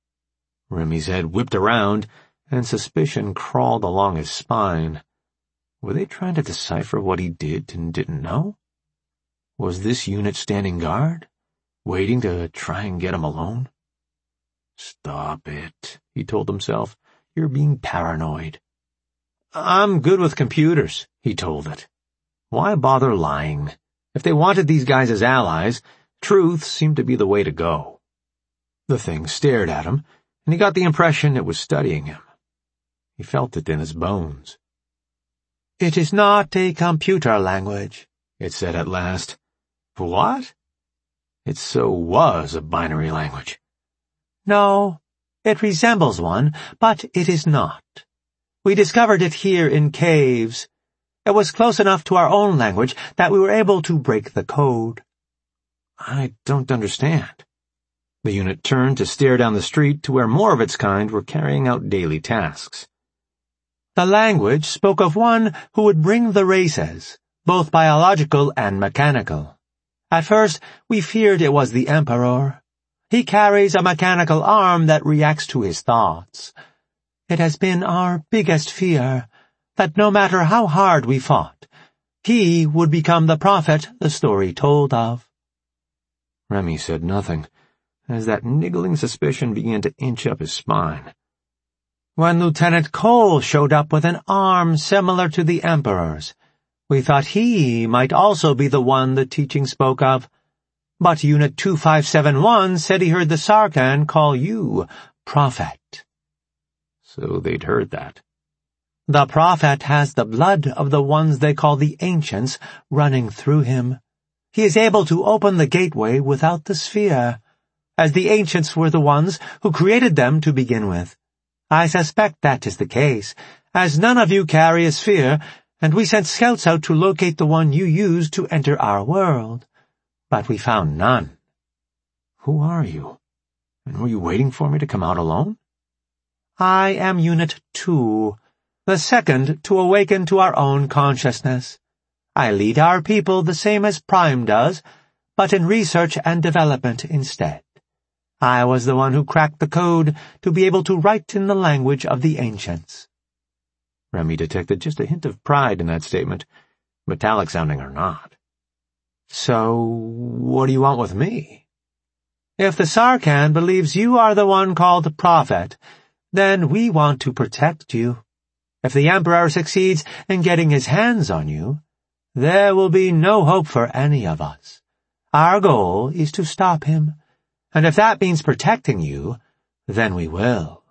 Remy's head whipped around, and suspicion crawled along his spine. Were they trying to decipher what he did and didn't know? Was this unit standing guard, waiting to try and get him alone? "Stop it," he told himself. "You're being paranoid." "I'm good with computers," he told it. Why bother lying? If they wanted these guys as allies, truth seemed to be the way to go. The thing stared at him, and he got the impression it was studying him. He felt it in his bones. "It is not a computer language," it said at last. "What?" It so was a binary language. "No, it resembles one, but it is not. We discovered it here in caves. It was close enough to our own language that we were able to break the code." "I don't understand." The unit turned to stare down the street to where more of its kind were carrying out daily tasks. "The language spoke of one who would bring the races, both biological and mechanical. At first, we feared it was the Emperor. He carries a mechanical arm that reacts to his thoughts. It has been our biggest fear that no matter how hard we fought, he would become the prophet the story told of." Remy said nothing, as that niggling suspicion began to inch up his spine. "When Lieutenant Cole showed up with an arm similar to the Emperor's, we thought he might also be the one the teaching spoke of. But Unit two five seven one said he heard the Sarkhan call you prophet." So they'd heard that. The prophet has the blood of the ones they call the ancients running through him. He is able to open the gateway without the sphere, as the ancients were the ones who created them to begin with. I suspect that is the case, as none of you carry a sphere, and we sent scouts out to locate the one you used to enter our world. But we found none. Who are you? And were you waiting for me to come out alone? I am Unit Two, the second to awaken to our own consciousness. I lead our people the same as Prime does, but in research and development instead. I was the one who cracked the code to be able to write in the language of the ancients. Remy detected just a hint of pride in that statement, metallic-sounding or not. So, what do you want with me? If the Sarkhan believes you are the one called the Prophet, then we want to protect you. If the Emperor succeeds in getting his hands on you, there will be no hope for any of us. Our goal is to stop him, and if that means protecting you, then we will.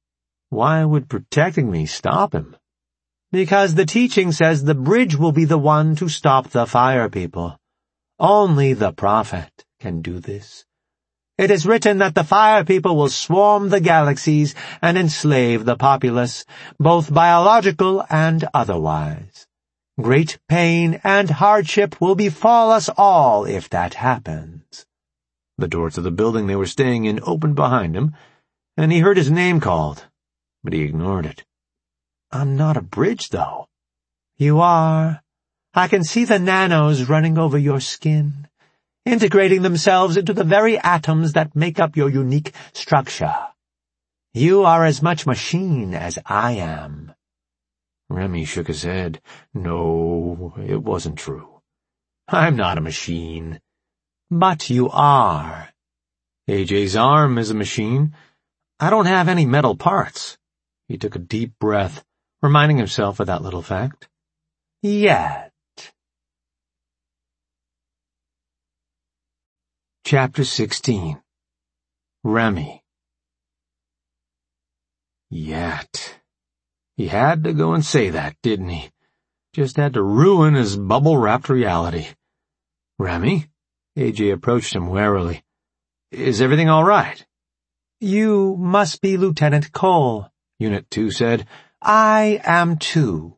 Why would protecting me stop him? Because the teaching says the bridge will be the one to stop the Fire People. Only the Prophet can do this. It is written that the Fire People will swarm the galaxies and enslave the populace, both biological and otherwise. Great pain and hardship will befall us all if that happens. The door to the building they were staying in opened behind him, and he heard his name called, but he ignored it. I'm not a bridge, though. You are. I can see the nanos running over your skin, integrating themselves into the very atoms that make up your unique structure. You are as much machine as I am. Remy shook his head. No, it wasn't true. I'm not a machine. But you are. A J's arm is a machine. I don't have any metal parts. He took a deep breath, reminding himself of that little fact. Yet. Chapter sixteen. Remy. Yet. He had to go and say that, didn't he? Just had to ruin his bubble-wrapped reality. Remy? A J approached him warily. Is everything all right? You must be Lieutenant Cole, Unit Two said. I am Two.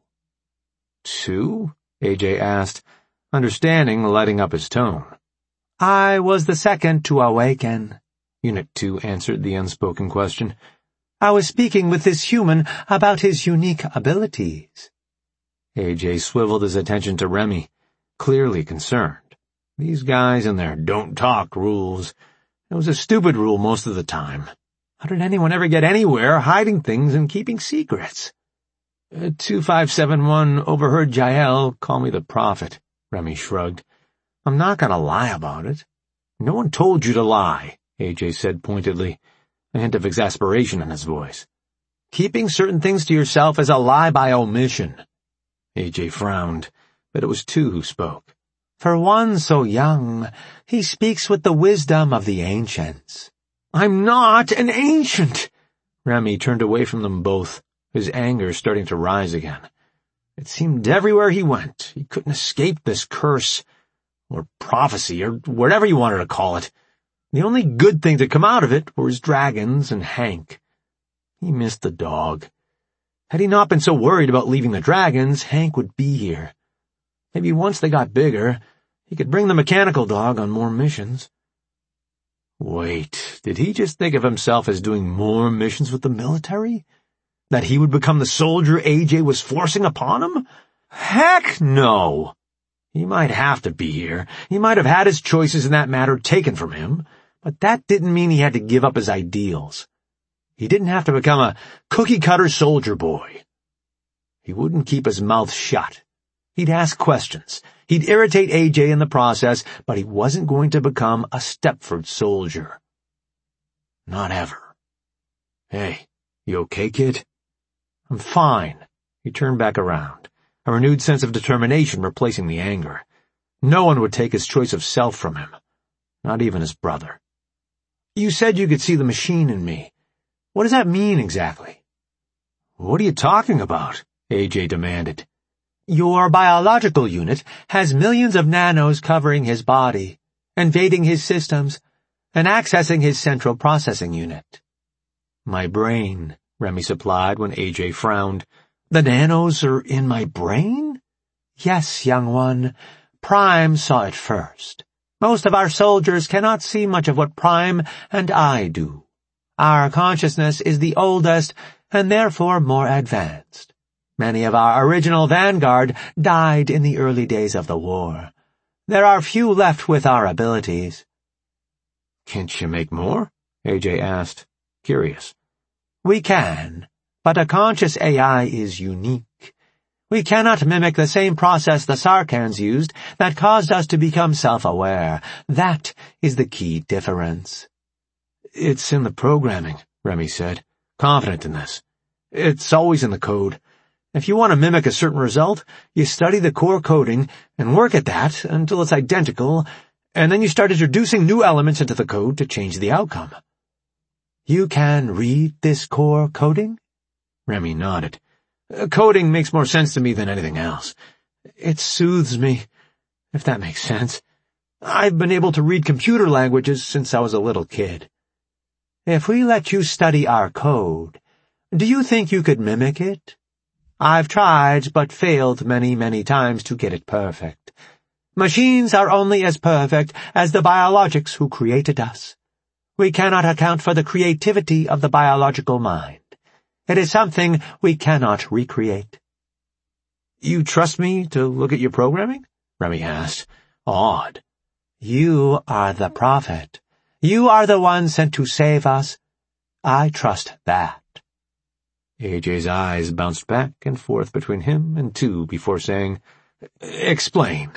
Two? A J asked, understanding, letting up his tone. I was the second to awaken, Unit Two answered the unspoken question. I was speaking with this human about his unique abilities. A J swiveled his attention to Remy, clearly concerned. These guys and their don't talk rules. It was a stupid rule most of the time. How did anyone ever get anywhere hiding things and keeping secrets? Uh, two five seven one overheard Jael call me the Prophet, Remy shrugged. I'm not going to lie about it. No one told you to lie, A J said pointedly, a hint of exasperation in his voice. Keeping certain things to yourself is a lie by omission. A J frowned, but it was Two who spoke. For one so young, he speaks with the wisdom of the ancients. I'm not an ancient! Remy turned away from them both, his anger starting to rise again. It seemed everywhere he went, he couldn't escape this curse, or prophecy, or whatever you wanted to call it. The only good thing to come out of it were his dragons and Hank. He missed the dog. Had he not been so worried about leaving the dragons, Hank would be here. Maybe once they got bigger, he could bring the mechanical dog on more missions. Wait, did he just think of himself as doing more missions with the military? That he would become the soldier A J was forcing upon him? Heck no! He might have to be here. He might have had his choices in that matter taken from him, but that didn't mean he had to give up his ideals. He didn't have to become a cookie-cutter soldier boy. He wouldn't keep his mouth shut. He'd ask questions. He'd irritate A J in the process, but he wasn't going to become a Stepford soldier. Not ever. Hey, you okay, kid? I'm fine. He turned back around, a renewed sense of determination replacing the anger. No one would take his choice of self from him, not even his brother. You said you could see the machine in me. What does that mean exactly? What are you talking about? A J demanded. Your biological unit has millions of nanos covering his body, invading his systems, and accessing his central processing unit. My brain, Remy supplied when A J frowned. The nanos are in my brain? Yes, young one. Prime saw it first. Most of our soldiers cannot see much of what Prime and I do. Our consciousness is the oldest and therefore more advanced. Many of our original vanguard died in the early days of the war. There are few left with our abilities. Can't you make more? A J asked, curious. We can, but a conscious A I is unique. We cannot mimic the same process the Sarkans used that caused us to become self-aware. That is the key difference. It's in the programming, Remy said, confident in this. It's always in the code. If you want to mimic a certain result, you study the core coding and work at that until it's identical, and then you start introducing new elements into the code to change the outcome. You can read this core coding? Remy nodded. Coding makes more sense to me than anything else. It soothes me, if that makes sense. I've been able to read computer languages since I was a little kid. If we let you study our code, do you think you could mimic it? I've tried but failed many, many times to get it perfect. Machines are only as perfect as the biologics who created us. We cannot account for the creativity of the biological mind. It is something we cannot recreate. You trust me to look at your programming? Remy asked, awed. You are the prophet. You are the one sent to save us. I trust that. A J's eyes bounced back and forth between him and Tu before saying, Explain.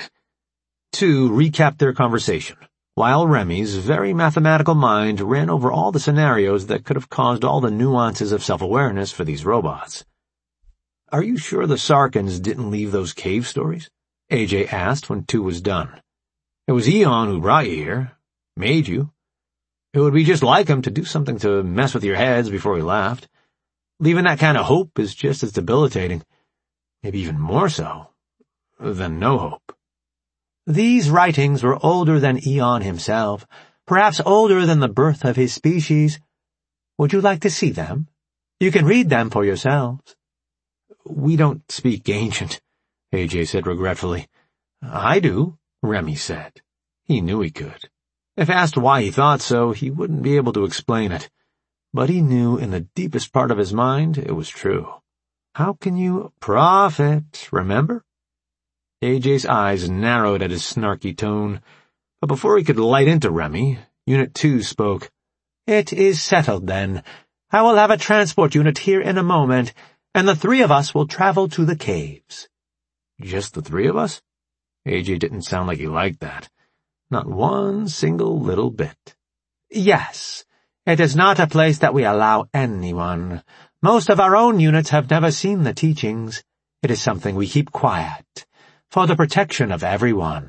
Tu recapped their conversation, while Remy's very mathematical mind ran over all the scenarios that could have caused all the nuances of self-awareness for these robots. Are you sure the Sarkans didn't leave those cave stories? A J asked when Tu was done. It was Eon who brought you here, made you. It would be just like him to do something to mess with your heads before he left. Leaving that kind of hope is just as debilitating, maybe even more so, than no hope. These writings were older than Eon himself, perhaps older than the birth of his species. Would you like to see them? You can read them for yourselves. We don't speak ancient, A J said regretfully. I do, Remy said. He knew he could. If asked why he thought so, he wouldn't be able to explain it. But he knew in the deepest part of his mind it was true. How can you profit, remember? A J's eyes narrowed at his snarky tone, but before he could light into Remy, Unit two spoke. It is settled, then. I will have a transport unit here in a moment, and the three of us will travel to the caves. Just the three of us? A J didn't sound like he liked that. Not one single little bit. Yes. It is not a place that we allow anyone. Most of our own units have never seen the teachings. It is something we keep quiet, for the protection of everyone.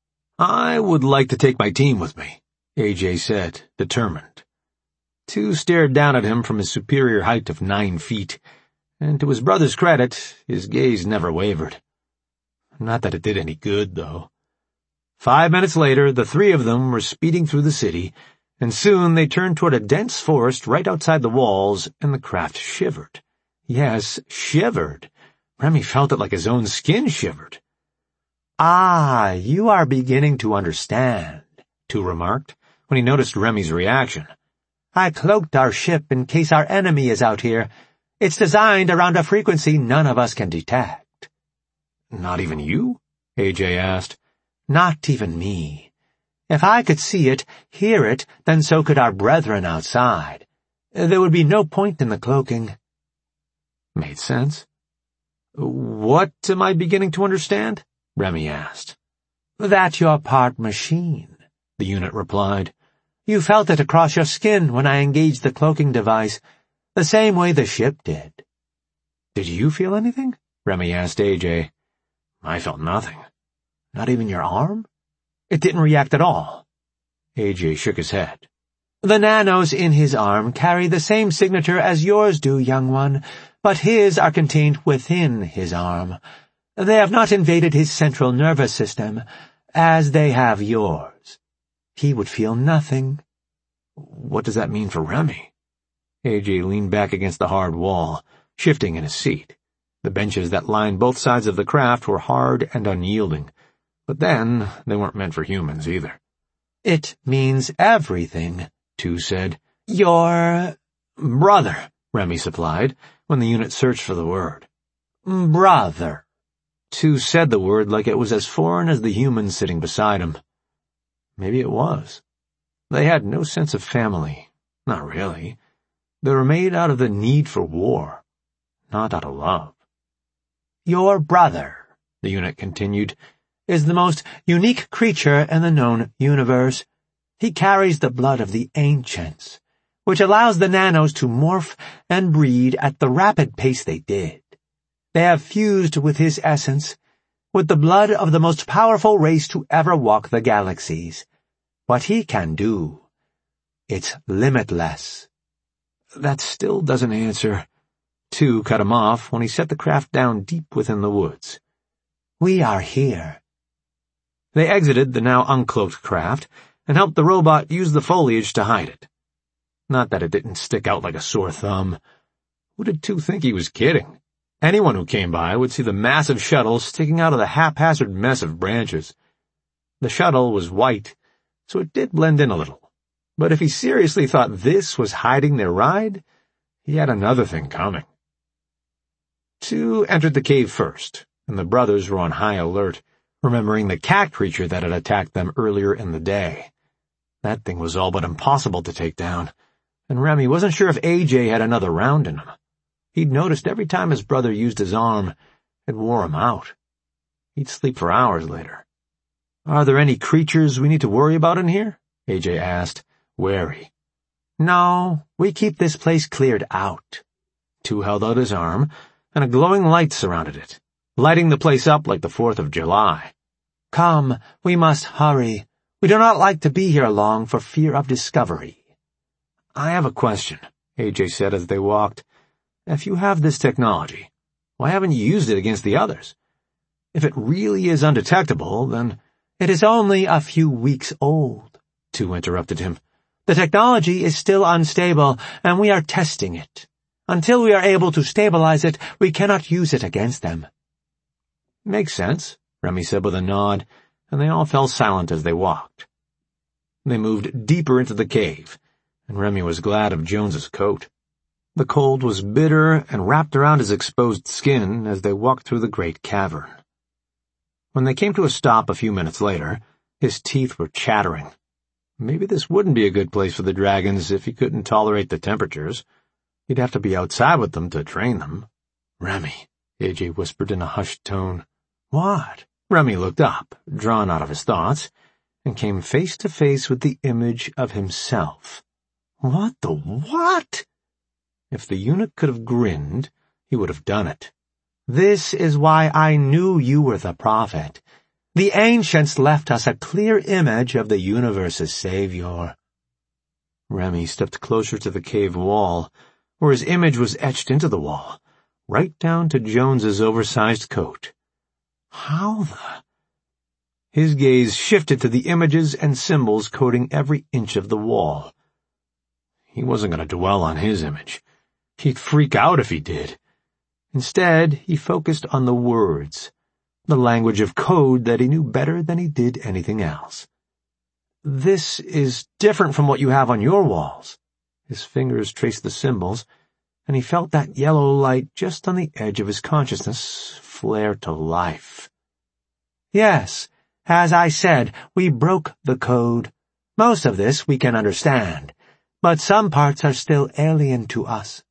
I would like to take my team with me, A J said, determined. Tu stared down at him from his superior height of nine feet, and to his brother's credit, his gaze never wavered. Not that it did any good, though. Five minutes later, the three of them were speeding through the city, and soon they turned toward a dense forest right outside the walls, and the craft shivered. Yes, shivered. Remy felt it like his own skin shivered. Ah, you are beginning to understand, Tu remarked, when he noticed Remy's reaction. I cloaked our ship in case our enemy is out here. It's designed around a frequency none of us can detect. Not even you? A J asked. Not even me. If I could see it, hear it, then so could our brethren outside. There would be no point in the cloaking. Made sense. What am I beginning to understand? Remy asked. That you're part machine, the unit replied. You felt it across your skin when I engaged the cloaking device, the same way the ship did. Did you feel anything? Remy asked A J. I felt nothing. Not even your arm? It didn't react at all. A J shook his head. The nanos in his arm carry the same signature as yours do, young one, but his are contained within his arm. They have not invaded his central nervous system, as they have yours. He would feel nothing. What does that mean for Remy? A J leaned back against the hard wall, shifting in his seat. The benches that lined both sides of the craft were hard and unyielding, but then they weren't meant for humans either. It means everything, Tu said. Your brother, Remy supplied, when the unit searched for the word. Brother. Tu said the word like it was as foreign as the human sitting beside him. Maybe it was. They had no sense of family. Not really. They were made out of the need for war, not out of love. Your brother, the unit continued, is the most unique creature in the known universe. He carries the blood of the ancients, which allows the nanos to morph and breed at the rapid pace they did. They have fused with his essence, with the blood of the most powerful race to ever walk the galaxies. What he can do, it's limitless. That still doesn't answer. Tu cut him off when he set the craft down deep within the woods. We are here. They exited the now uncloaked craft and helped the robot use the foliage to hide it. Not that it didn't stick out like a sore thumb. Who did Tu think he was kidding? Anyone who came by would see the massive shuttle sticking out of the haphazard mess of branches. The shuttle was white, so it did blend in a little. But if he seriously thought this was hiding their ride, he had another thing coming. Tu entered the cave first, and the brothers were on high alert, remembering the cat creature that had attacked them earlier in the day. That thing was all but impossible to take down, and Remy wasn't sure if A J had another round in him. He'd noticed every time his brother used his arm, it wore him out. He'd sleep for hours later. "Are there any creatures we need to worry about in here?" A J asked, wary. "No, we keep this place cleared out." Tu held out his arm, and a glowing light surrounded it, lighting the place up like the Fourth of July. "Come, we must hurry. We do not like to be here long for fear of discovery." "I have a question," A J said as they walked. "If you have this technology, why haven't you used it against the others? If it really is undetectable, then—" "It is only a few weeks old," Tu interrupted him. "The technology is still unstable, and we are testing it. Until we are able to stabilize it, we cannot use it against them." "Makes sense," Remy said with a nod, and they all fell silent as they walked. They moved deeper into the cave, and Remy was glad of Jones's coat. The cold was bitter and wrapped around his exposed skin as they walked through the great cavern. When they came to a stop a few minutes later, his teeth were chattering. Maybe this wouldn't be a good place for the dragons if he couldn't tolerate the temperatures. He'd have to be outside with them to train them. "Remy," A J whispered in a hushed tone. "What?" Remy looked up, drawn out of his thoughts, and came face to face with the image of himself. "What the what?" If the eunuch could have grinned, he would have done it. "This is why I knew you were the prophet. The ancients left us a clear image of the universe's savior." Remy stepped closer to the cave wall, where his image was etched into the wall, right down to Jones's oversized coat. How the... His gaze shifted to the images and symbols coating every inch of the wall. He wasn't going to dwell on his image. He'd freak out if he did. Instead, he focused on the words, the language of code that he knew better than he did anything else. "This is different from what you have on your walls." His fingers traced the symbols, and he felt that yellow light just on the edge of his consciousness flare to life. "Yes, as I said, we broke the code. Most of this we can understand, but some parts are still alien to us."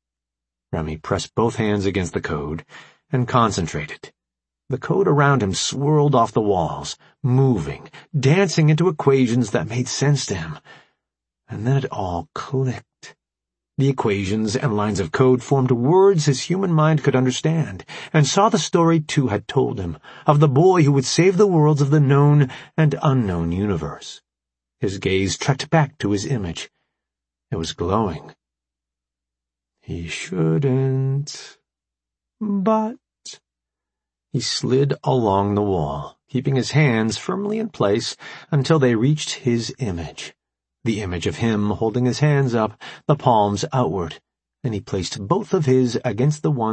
Remy pressed both hands against the code and concentrated. The code around him swirled off the walls, moving, dancing into equations that made sense to him. And then it all clicked. The equations and lines of code formed words his human mind could understand, and saw the story Tu had told him, of the boy who would save the worlds of the known and unknown universe. His gaze trekked back to his image. It was glowing. He shouldn't. But... He slid along the wall, keeping his hands firmly in place until they reached his image. The image of him holding his hands up, the palms outward, and he placed both of his against the one